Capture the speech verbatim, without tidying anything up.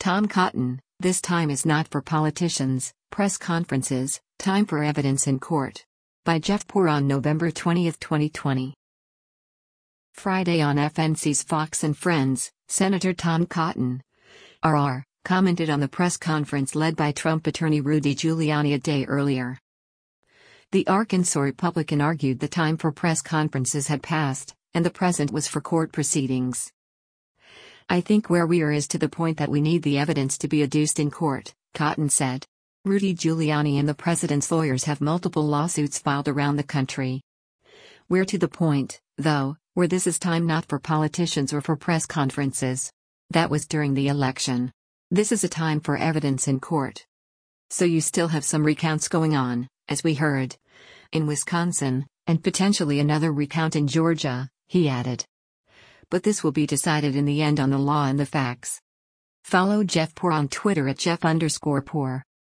Tom Cotton, this time is not for politicians, press conferences, time for evidence in court. By Jeff Poor on November twentieth, twenty twenty. Friday on F N C's Fox and Friends, Senator Tom Cotton, R R, commented on the press conference led by Trump attorney Rudy Giuliani a day earlier. The Arkansas Republican argued the time for press conferences had passed, and the present was for court proceedings. "I think where we are is to the point that we need the evidence to be adduced in court," Cotton said. Rudy Giuliani and the president's lawyers have multiple lawsuits filed around the country. "We're to the point, though, where this is time not for politicians or for press conferences. That was during the election. This is a time for evidence in court. So you still have some recounts going on, as we heard, in Wisconsin, and potentially another recount in Georgia," he added. "But this will be decided in the end on the law and the facts." Follow Jeff Poor on Twitter at Jeff underscore Poor.